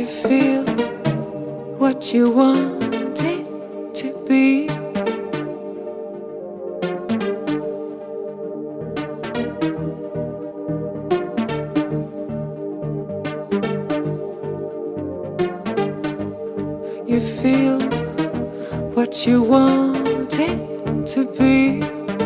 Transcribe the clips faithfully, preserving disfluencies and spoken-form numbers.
feel what you want it to be. You feel what you want it to be.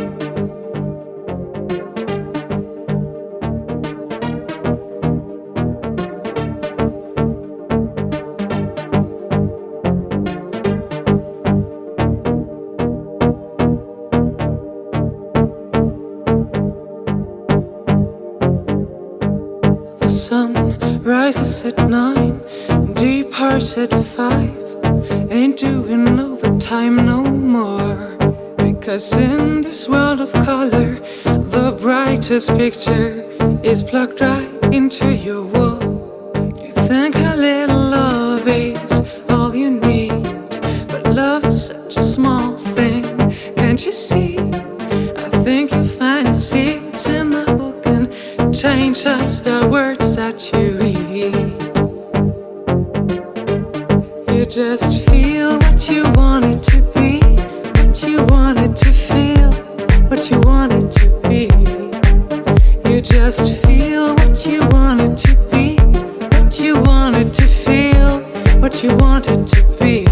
The sun rises at nine, departs at five. Ain't doing overtime no more. Because in this world of color, the brightest picture is plugged right into your wall. You think a little love is all you need, but love is such a small thing. Can't you see? I think you find the seeds in the book and change just the words that you read. You just feel what you want it to be, what you want it to feel, what you want it to be. You just feel what you want it to be, what you want it to feel, what you want it to be.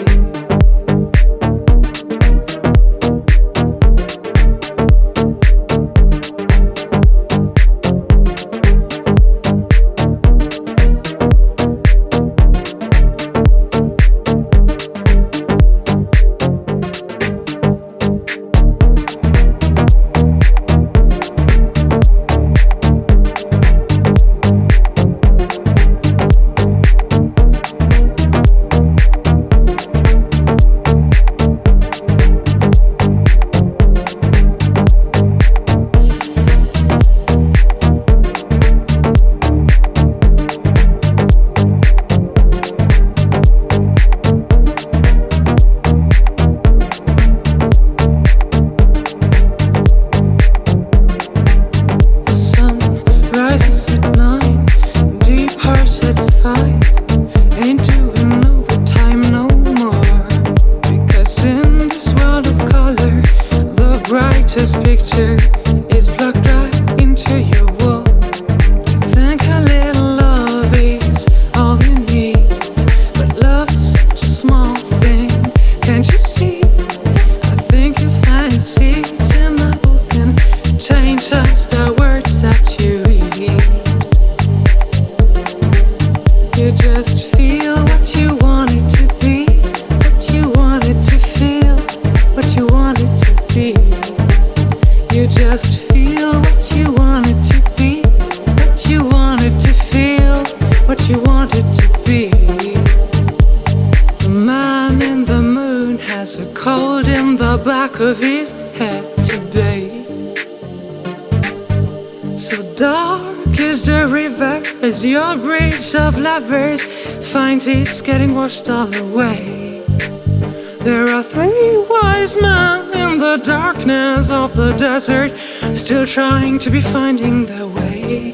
Your bridge of lovers finds it's getting washed all away. There are three wise men in the darkness of the desert, still trying to be finding their way.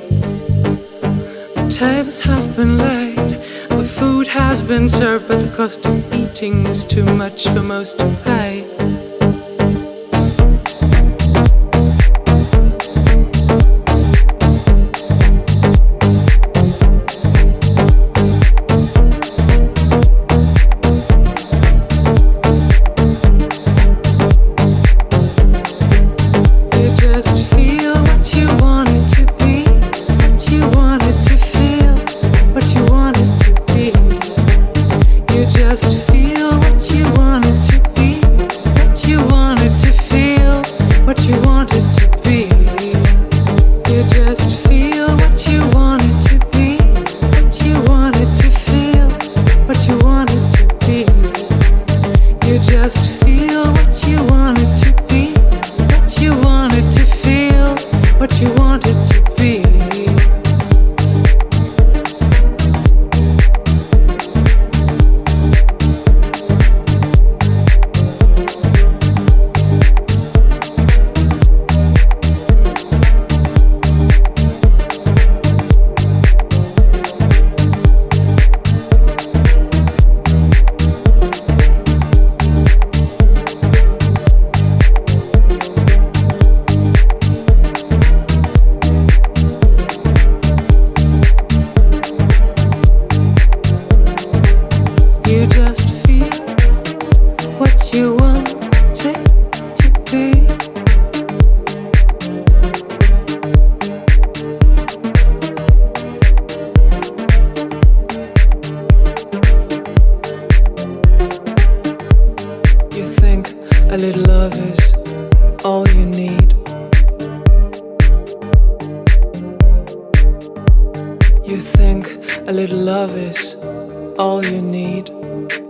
The tables have been laid, the food has been served, but the cost of eating is too much for most to pay. Just feel what you want it to be. a little love is all you need. You think a little love is all you need.